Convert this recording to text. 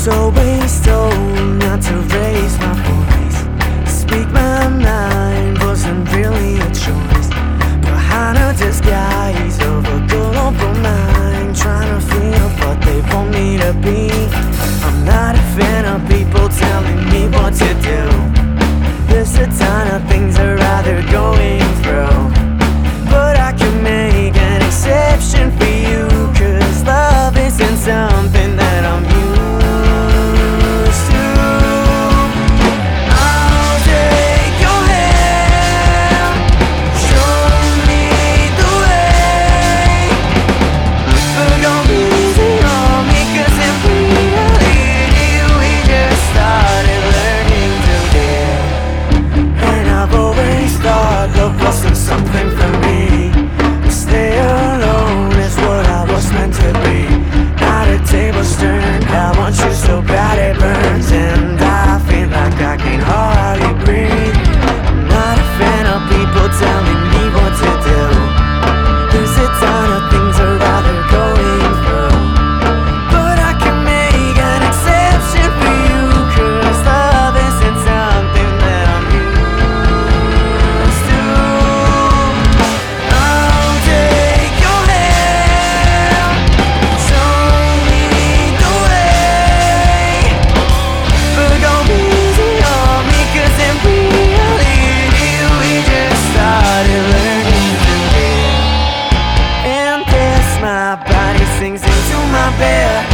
always told not to raise my voice. Speak my mind wasn't really a choice. Behind a disguise of a global mind, trying to feel what they want me to be. I'm not a fan of people telling me what to do. There's a ton of things I'd rather going through, but I can make an exception for you, 'cause love isn't something that I'm used to. I'll take your hand, show me the way, but don't be easy on me, 'cause in reality we just started learning today. And I've always thought love wasn't something for me. Stay alone is what I was meant to be. Not a table's turned, I want you so bad it burns, and I feel like I can hardly breathe. I'm not a fan of people telling me what to do. There's a ton of things I'd rather going through, but I can make an exception for you, 'cause love isn't something that I'm used to. I'll take your hand, show me the way, but don't be easy on me, 'cause in reality we just started learning today. And this, my body sings into my bed.